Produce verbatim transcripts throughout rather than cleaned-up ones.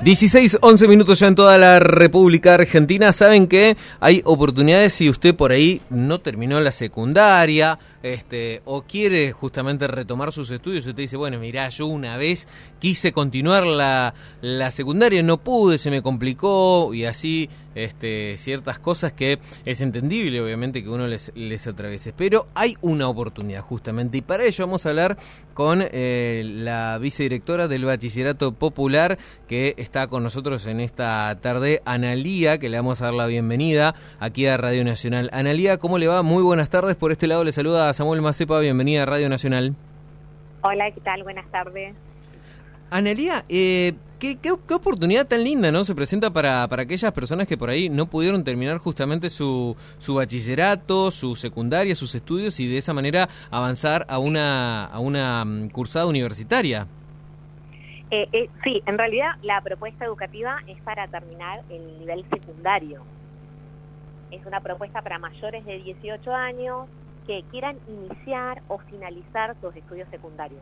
dieciséis, once minutos ya en toda la República Argentina. Saben que hay oportunidades si usted por ahí no terminó la secundaria este, o quiere justamente retomar sus estudios. Usted dice, bueno, mirá, yo una vez quise continuar la, la secundaria, no pude, se me complicó y así este, ciertas cosas que es entendible, obviamente, que uno les, les atraviese. Pero hay una oportunidad justamente y para ello vamos a hablar con eh, la vicedirectora del Bachillerato Popular que está con nosotros en esta tarde, Analía, que le vamos a dar la bienvenida aquí a Radio Nacional. Analía, ¿cómo le va? Muy buenas tardes. Por este lado le saluda a Samuel Macepa. Bienvenida a Radio Nacional. Hola, ¿qué tal? Buenas tardes. Analía, eh, ¿qué, qué, qué oportunidad tan linda, ¿no? Se presenta para, para aquellas personas que por ahí no pudieron terminar justamente su, su bachillerato, su secundaria, sus estudios y de esa manera avanzar a una, a una cursada universitaria. Eh, eh, sí, en realidad la propuesta educativa es para terminar el nivel secundario. Es una propuesta para mayores de dieciocho años que quieran iniciar o finalizar sus estudios secundarios.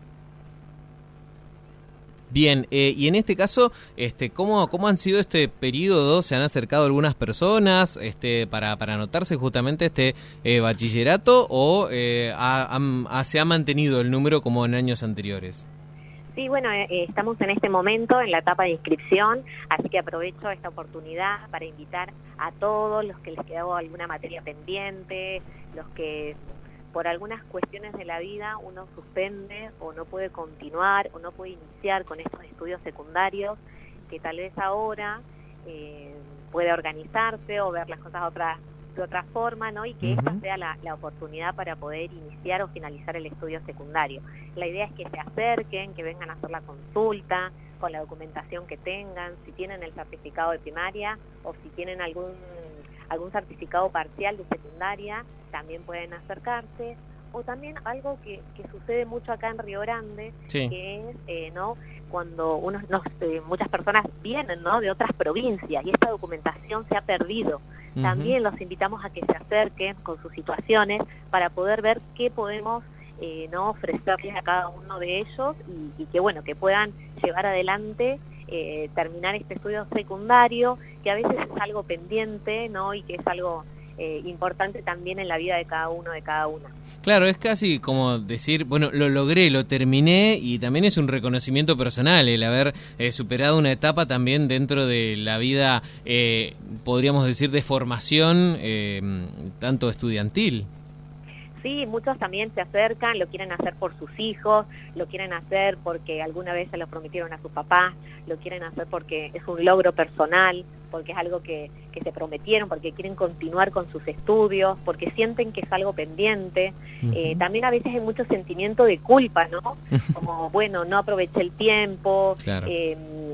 Bien, eh, y en este caso, este, ¿cómo, cómo han sido este periodo? ¿Se han acercado algunas personas este, para, para anotarse justamente este eh, bachillerato o eh, ha, ha, se ha mantenido el número como en años anteriores? Sí, bueno, eh, estamos en este momento en la etapa de inscripción, así que aprovecho esta oportunidad para invitar a todos los que les quedó alguna materia pendiente, los que por algunas cuestiones de la vida uno suspende o no puede continuar o no puede iniciar con estos estudios secundarios, que tal vez ahora eh, puede organizarse o ver las cosas de otra, de otra forma, ¿no? Y que uh-huh. esta sea la, la oportunidad para poder iniciar o finalizar el estudio secundario. La idea es que se acerquen, que vengan a hacer la consulta con la documentación que tengan, si tienen el certificado de primaria o si tienen algún algún certificado parcial de secundaria, también pueden acercarse, o también algo que, que sucede mucho acá en Río Grande, sí. que es, eh, ¿no? cuando unos, no, eh, muchas personas vienen, ¿no? de otras provincias y esta documentación se ha perdido. Uh-huh. También los invitamos a que se acerquen con sus situaciones para poder ver qué podemos eh, no ofrecerles a cada uno de ellos y, y que bueno que puedan llevar adelante Eh, terminar este estudio secundario, que a veces es algo pendiente, ¿no? Y que es algo eh, importante también en la vida de cada uno, de cada una. Claro, es casi como decir, bueno, lo logré, lo terminé, y también es un reconocimiento personal el haber eh, superado una etapa también dentro de la vida, eh, podríamos decir, de formación, eh, tanto estudiantil. Sí, muchos también se acercan, lo quieren hacer por sus hijos, lo quieren hacer porque alguna vez se lo prometieron a sus papás, lo quieren hacer porque es un logro personal, porque es algo que, que se prometieron, porque quieren continuar con sus estudios, porque sienten que es algo pendiente. Uh-huh. Eh, también a veces hay mucho sentimiento de culpa, ¿no? Como, bueno, no aproveché el tiempo, claro. eh,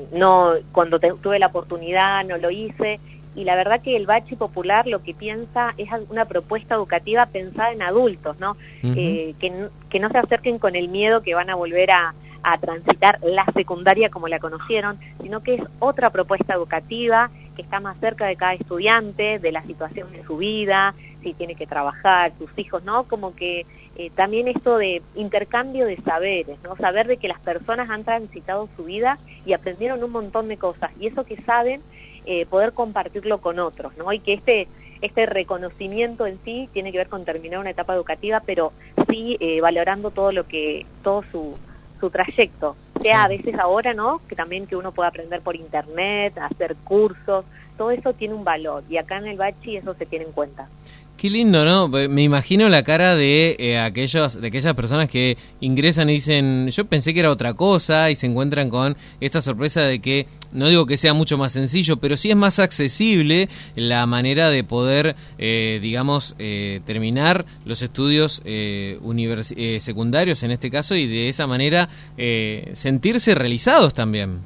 no cuando te, tuve la oportunidad no lo hice. Y la verdad que el Bachi Popular lo que piensa es una propuesta educativa pensada en adultos, ¿no? Uh-huh. Eh, que, que no se acerquen con el miedo que van a volver a, a transitar la secundaria como la conocieron, sino que es otra propuesta educativa que está más cerca de cada estudiante, de la situación de su vida, si tiene que trabajar, sus hijos, ¿no? Como que eh, también esto de intercambio de saberes, ¿no? Saber de que las personas han transitado su vida y aprendieron un montón de cosas, y eso que saben, Eh, poder compartirlo con otros, ¿no? Y que este este reconocimiento en sí tiene que ver con terminar una etapa educativa, pero sí eh, valorando todo lo que todo su su trayecto, sea a veces ahora, ¿no? Que también que uno pueda aprender por internet, hacer cursos, todo eso tiene un valor y acá en el Bachi eso se tiene en cuenta. Qué lindo, ¿no? Me imagino la cara de eh, aquellos, de aquellas personas que ingresan y dicen, yo pensé que era otra cosa, y se encuentran con esta sorpresa de que, no digo que sea mucho más sencillo, pero sí es más accesible la manera de poder, eh, digamos, eh, terminar los estudios eh, univers- eh, secundarios en este caso, y de esa manera eh, sentirse realizados también.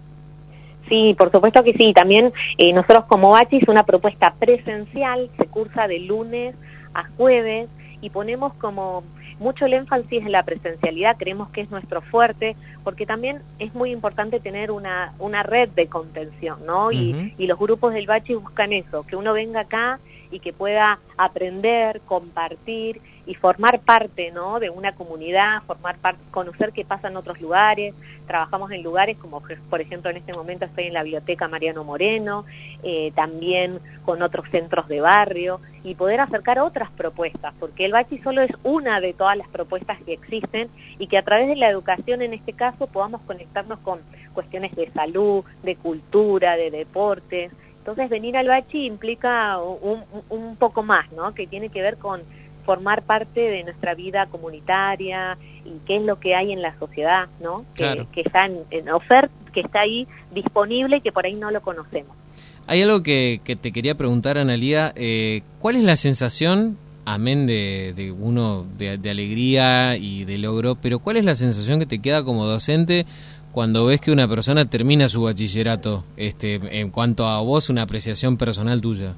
Sí, por supuesto que sí. También eh, nosotros como Bachi es una propuesta presencial, se cursa de lunes a jueves y ponemos como mucho el énfasis en la presencialidad, creemos que es nuestro fuerte, porque también es muy importante tener una, una red de contención, ¿no? Uh-huh. Y, y los grupos del Bachi buscan eso, que uno venga acá y que pueda aprender, compartir y formar parte, ¿no?, de una comunidad, formar parte, conocer qué pasa en otros lugares. Trabajamos en lugares como, por ejemplo, en este momento estoy en la Biblioteca Mariano Moreno, eh, también con otros centros de barrio, y poder acercar otras propuestas, porque el bachi solo es una de todas las propuestas que existen, y que a través de la educación, en este caso, podamos conectarnos con cuestiones de salud, de cultura, de deportes. Entonces, venir al bachi implica un, un, un poco más, ¿no?, que tiene que ver con formar parte de nuestra vida comunitaria y qué es lo que hay en la sociedad, ¿no? Que, claro. que está en, en oferta, que está ahí disponible y que por ahí no lo conocemos. Hay algo que, que te quería preguntar, Analía, eh, ¿cuál es la sensación, amén de, de uno de, de alegría y de logro, pero cuál es la sensación que te queda como docente cuando ves que una persona termina su bachillerato, este, en cuanto a vos, una apreciación personal tuya?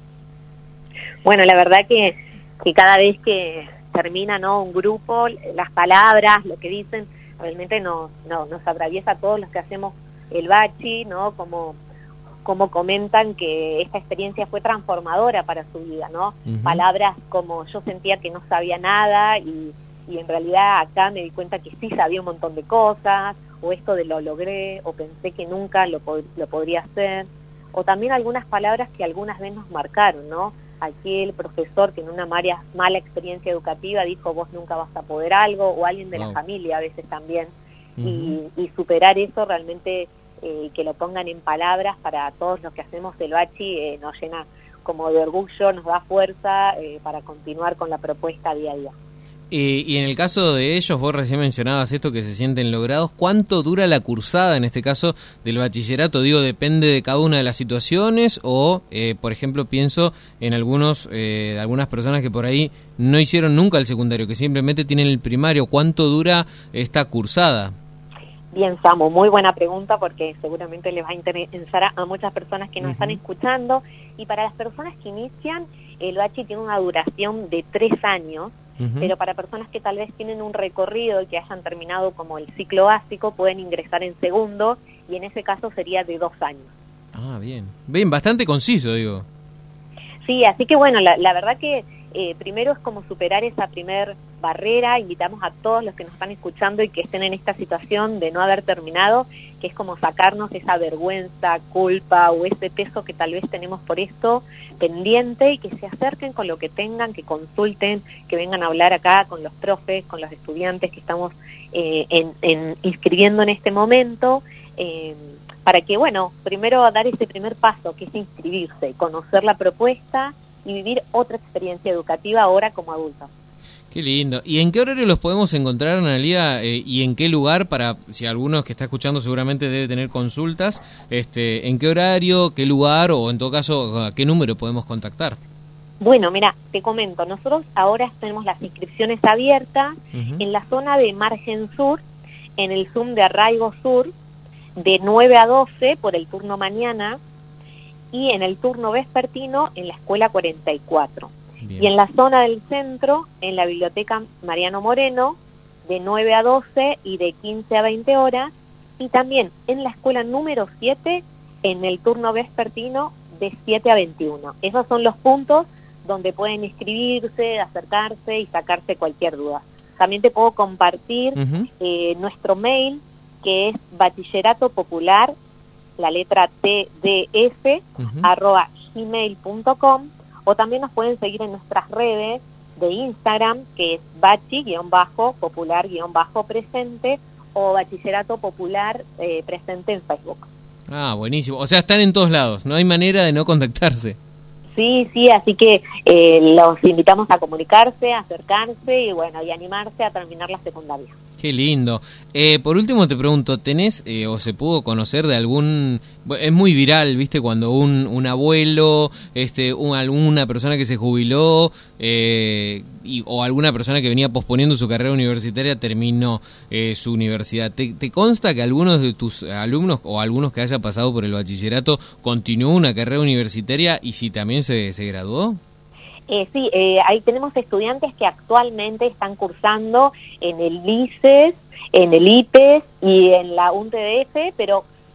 Bueno, la verdad que que cada vez que termina, ¿no?, un grupo, las palabras, lo que dicen, realmente nos, no, nos atraviesa a todos los que hacemos el bachi, ¿no?, como, como comentan que esta experiencia fue transformadora para su vida, ¿no? Uh-huh. Palabras como yo sentía que no sabía nada y, y en realidad acá me di cuenta que sí sabía un montón de cosas, o esto de lo logré, o pensé que nunca lo, lo podría hacer, o también algunas palabras que algunas veces nos marcaron, ¿no? Aquel profesor que en una mala, mala experiencia educativa dijo vos nunca vas a poder algo, o alguien de wow. la familia a veces también, uh-huh. y, y superar eso realmente, eh, que lo pongan en palabras para todos los que hacemos el bachi, eh, nos llena como de orgullo, nos da fuerza eh, para continuar con la propuesta día a día. Eh, y en el caso de ellos, vos recién mencionabas esto, que se sienten logrados. ¿Cuánto dura la cursada, en este caso, del bachillerato? Digo, ¿depende de cada una de las situaciones? O, eh, por ejemplo, pienso en algunos eh, algunas personas que por ahí no hicieron nunca el secundario, que simplemente tienen el primario. ¿Cuánto dura esta cursada? Bien, Samu, muy buena pregunta, porque seguramente les va a interesar a, a muchas personas que nos uh-huh. están escuchando. Y para las personas que inician, el bachi tiene una duración de tres años. Uh-huh. Pero para personas que tal vez tienen un recorrido y que hayan terminado como el ciclo básico, pueden ingresar en segundo, y en ese caso sería de dos años. Ah, bien. Bien, bastante conciso, digo. Sí, así que bueno, la, la verdad que eh, primero es como superar esa primer barrera. Invitamos a todos los que nos están escuchando y que estén en esta situación de no haber terminado, que es como sacarnos esa vergüenza, culpa o ese peso que tal vez tenemos por esto pendiente, y que se acerquen con lo que tengan, que consulten, que vengan a hablar acá con los profes, con los estudiantes que estamos eh, en, en, inscribiendo en este momento, eh, para que, bueno, primero dar ese primer paso, que es inscribirse, conocer la propuesta y vivir otra experiencia educativa ahora como adultos. Qué lindo. ¿Y en qué horario los podemos encontrar, Analía? Eh, ¿Y en qué lugar? Para, si alguno que está escuchando seguramente debe tener consultas, este, ¿en qué horario, qué lugar, o en todo caso, a qué número podemos contactar? Bueno, mira, te comento, nosotros ahora tenemos las inscripciones abiertas uh-huh. en la zona de Margen Sur, en el Zoom de Arraigo Sur, de nueve a doce por el turno mañana, y en el turno vespertino en la Escuela cuarenta y cuatro. Bien. Y en la zona del centro, en la Biblioteca Mariano Moreno, de nueve a doce y de quince a veinte horas, y también en la escuela número siete, en el turno vespertino, de siete a veintiuno. Esos son los puntos donde pueden inscribirse, acercarse y sacarse cualquier duda. También te puedo compartir uh-huh. eh, nuestro mail, que es bachillerato popular, la letra T D F, uh-huh. arroba gmail punto com, o también nos pueden seguir en nuestras redes de Instagram, que es bachi-popular-presente, o bachillerato popular eh, presente en Facebook. Ah, buenísimo. O sea, están en todos lados, no hay manera de no contactarse. Sí, sí, así que eh, los invitamos a comunicarse, a acercarse y bueno, y animarse a terminar la secundaria. Qué lindo. Eh, por último te pregunto, ¿tenés eh, o se pudo conocer de algún... Es muy viral, ¿viste? Cuando un, un abuelo, este, un, alguna persona que se jubiló eh, y, o alguna persona que venía posponiendo su carrera universitaria terminó eh, su universidad. ¿Te, ¿Te consta que algunos de tus alumnos o algunos que haya pasado por el bachillerato continuó una carrera universitaria y si también se, se graduó? Eh, sí, eh, ahí tenemos estudiantes que actualmente están cursando en el I C E S, en el I P E S y en la U N T D F, pero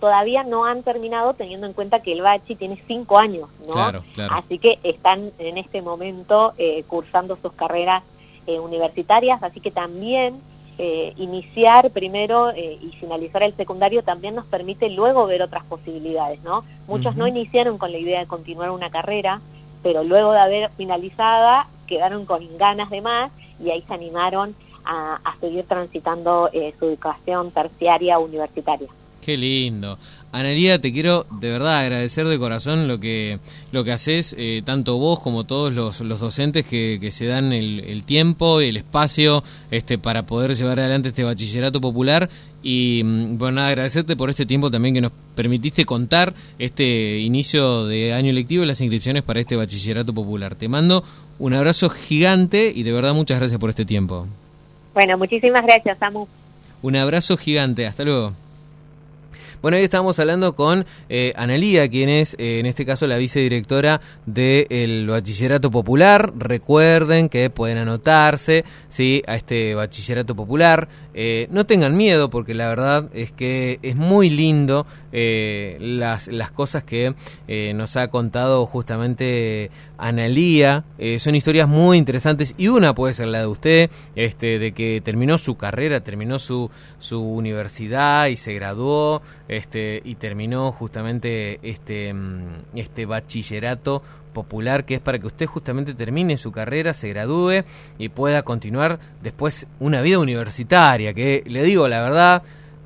todavía no han terminado, teniendo en cuenta que el bachi tiene cinco años, ¿no? Claro, claro. Así que están en este momento eh, cursando sus carreras eh, universitarias, así que también eh, iniciar primero eh, y finalizar el secundario también nos permite luego ver otras posibilidades, ¿no? Muchos uh-huh. no iniciaron con la idea de continuar una carrera, pero luego de haber finalizada quedaron con ganas de más y ahí se animaron a, a seguir transitando eh, su educación terciaria universitaria. Qué lindo. Analía, te quiero de verdad agradecer de corazón lo que lo que haces, eh, tanto vos como todos los, los docentes que, que se dan el, el tiempo y el espacio este, para poder llevar adelante este bachillerato popular. Y bueno, nada, agradecerte por este tiempo también que nos permitiste contar este inicio de año lectivo y las inscripciones para este bachillerato popular. Te mando un abrazo gigante y de verdad muchas gracias por este tiempo. Bueno, muchísimas gracias, Samu. Un abrazo gigante, hasta luego. Bueno, hoy estamos hablando con eh, Analía, quien es, eh, en este caso, la vicedirectora del Bachillerato Popular. Recuerden que pueden anotarse, ¿sí?, a este Bachillerato Popular. Eh, no tengan miedo, porque la verdad es que es muy lindo eh, las, las cosas que eh, nos ha contado justamente Analía. Eh, son historias muy interesantes y una puede ser la de usted, este, de que terminó su carrera, terminó su, su universidad y se graduó. Este, y terminó justamente este, este bachillerato popular, que es para que usted justamente termine su carrera, se gradúe y pueda continuar después una vida universitaria, que le digo la verdad,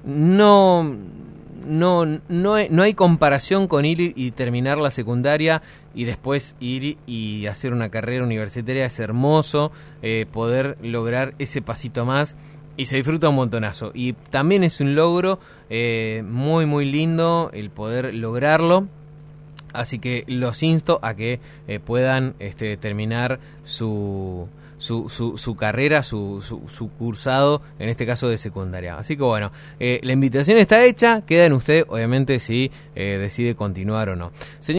no, no, no, no hay comparación con ir y terminar la secundaria y después ir y hacer una carrera universitaria. Es hermoso eh, poder lograr ese pasito más. Y se disfruta un montonazo. Y también es un logro eh, muy, muy lindo el poder lograrlo. Así que los insto a que eh, puedan este, terminar su, su, su, su carrera, su, su, su cursado, en este caso de secundaria. Así que bueno, eh, la invitación está hecha. Queda en usted, obviamente, si eh, decide continuar o no. Señor